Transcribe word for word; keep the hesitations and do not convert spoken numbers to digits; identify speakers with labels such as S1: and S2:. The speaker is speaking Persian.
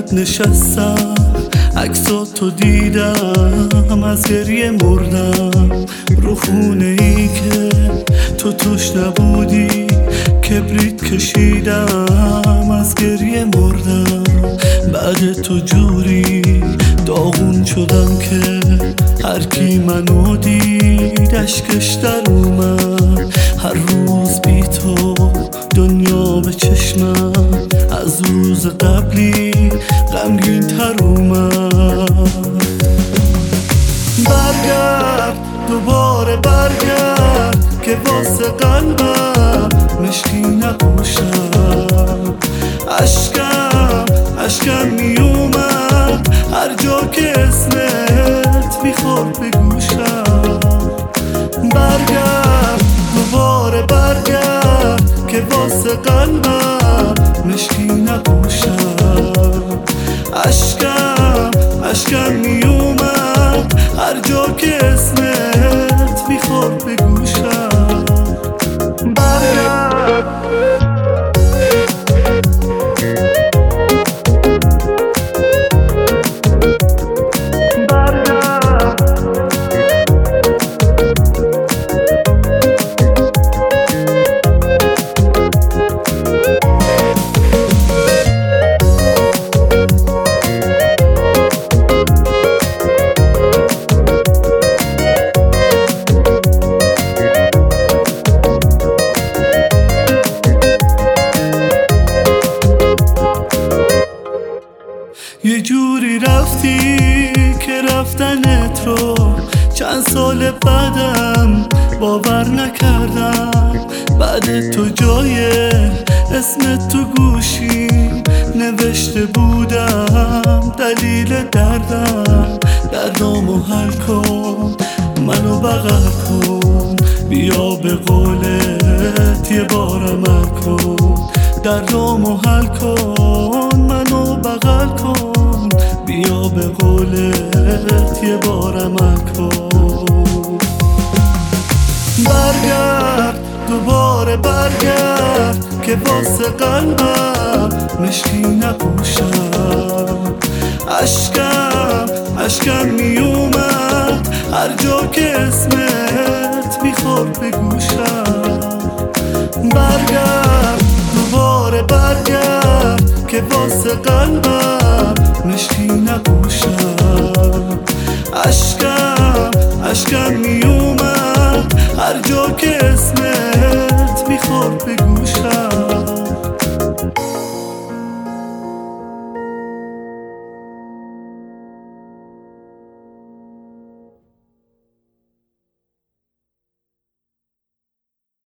S1: نشستم عکساتو دیدم، از گریه مردم رو خونه ای که تو توش نبودی. کبریت کشیدم از گریه مردم، بعد تو جوری داغون شدم که هر کی منو دید اشکش در اومد. هر روز بی تو دنیا به چشمم از روز قبلی غمگین تر اومد. برگرد دوباره برگرد که واسه قلبم مشکی نباشم. اشکم اشکم می اومد هر جا که اسمت میخورد به گوشم. برگرد دوباره برگرد که واسه قلبم مشکی نباشم. اشکم اشکم می اومد هر جا که اسمت میخورد به گوشم. برگرد یه جوری رفتی که رفتنت رو چند سال بعدم باور نکردم. بعد تو جای اسمت تو گوشی نوشته بودم دلیل دردم. دردامو حل کن منو بغل کن، بیا به قولت یه بار عمل کن. دردامو حل کن منو بغل کن، بیا به قولت یه بار عمل کن. برگرد دوباره برگرد که واسه قلبم مشکی نباشم. اشکم اشکم می اومد هر جا که اسمت میخورد به گوشم.